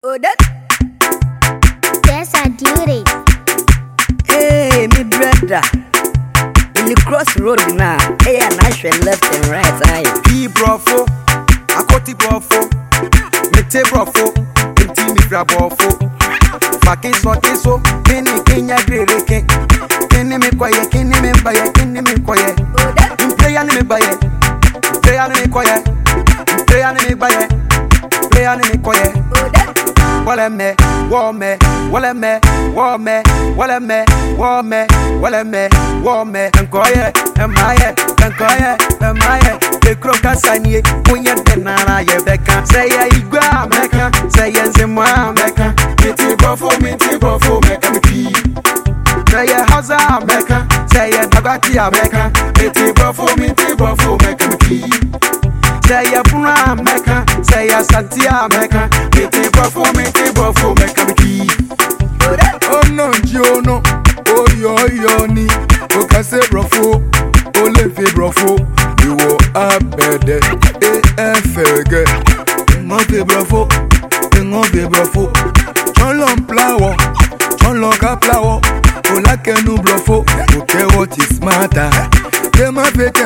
Oh, that. Yes, I do it. Hey, me brother. When you cross road now, hey, and I should left and right eye. P brofo, akoti brofo, mete brofo, enti mi fra brofo. Fake so, kini kenya greke, kini mi kwaye, kini mi baye, kini mi kwaye. Player ni mi baye, player ni mi kwaye, player ni mi baye, player ni mi kwaye. Wale me, wame, wale me, wame, wale me, wame, wale me, wame. Enkoye, emaye, enkoye, emaye. The crocasanie, kunya denara ye beka. Say ya igwa meka, say ya nzimwa meka. Miti bofo meka miki. Say ya haza meka, say ya dagati meka. Miti bofo meka miki. Say ya puna meka, say ya santia meka. Miti bofo meka miki. Oh no, Jono, oh yo ni, o kase brofo, o lefe brofo, you wo abede, fege, ngofe brofo, cholon plawo, cholon ka plawo, o lakenu brofo, okay what is matter, tema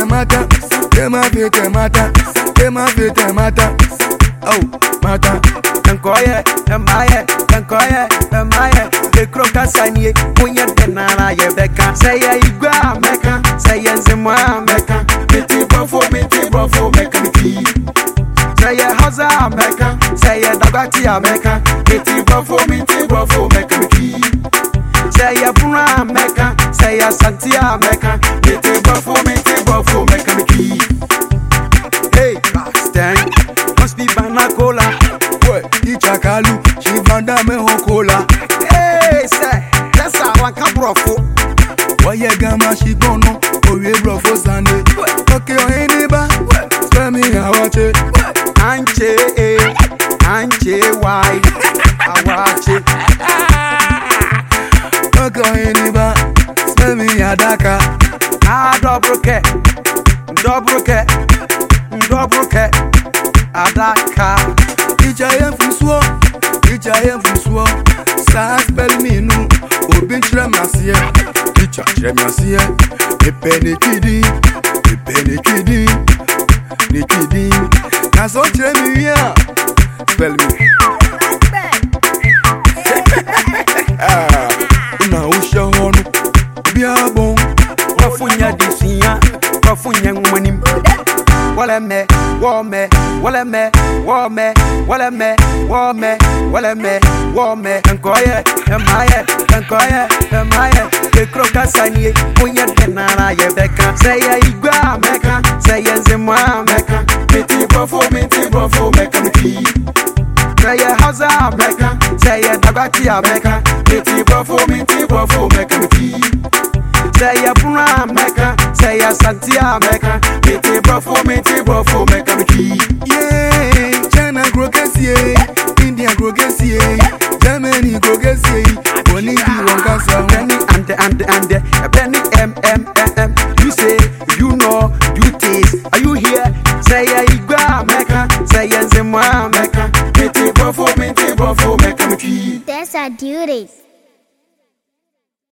fete mata, oh mata. Enkoye, emaye, the crocasanie, kunya denara ye beka. Say ya igwa meka, say ya nzimwa meka. Miti bofo meka miki. Say ya haza meka, say ya dagati meka. Miti bofo meka miki. Say ya puna meka, say ya santia meka. Miti bofo meka miki. Hey, stand, must be banakola. Ichakalu, she vanda me hokola. Hey, say, that's how I can brofo. Why ya gama she bono, oh ye brofo sande. Okay, oh anybody, spare me a watch it. Anche, why? I watch it. Okay, oh anybody, spare me a daka. Double K, Adaka. Icha yem fuswo, sa spell me nu, obin tremasiye, icha tremasiye, epe ne kidi, na so tremi ya, spell me. Una usha honu, biya bon, Wafunya disinya, wafunya ngwanim. Wale me, wame. Enkoye, emaye. The crocasanie, kunya denara ye beka. Say ya igwa meka, say ya nzimwa meka. Miti bofo meka miki. Say ya haza meka, say ya dagati meka. Miti bofo meka miki. Say ya puna meka, say ya santia meka. Miti bofo meka miki. yeah, China grogesie, India grogesie, Germany grogesie, Bonidi wankasa, Ande,